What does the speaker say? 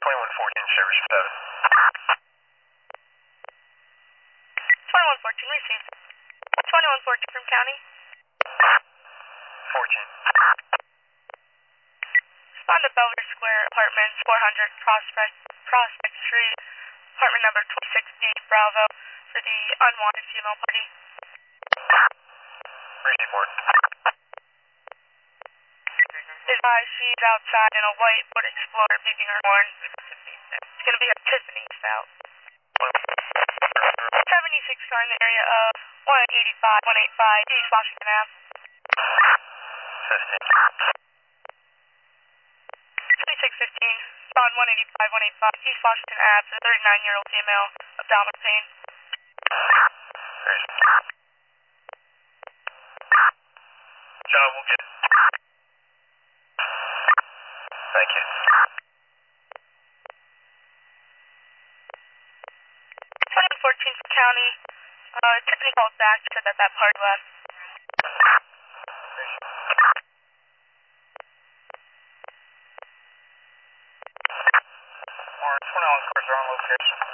2114, Chevy 7. 2114 received. 2114 from county. 14. Respond to Belvedere Square, apartments 400 Prospect Street, apartment number 26D, Bravo, for the unwanted female party. Receive board. Advise she's outside in a white Ford Explorer beeping her horn. It's going to be a Tiffany style. 76 car in the area of 185 East Washington Ave. 2615, spawn 185 East Washington Ave for the 39-year-old female, abdominal pain. John, we'll get it. Thank you. 2114 from county. Tiffany called back, said that party left. More 21 cars are on location.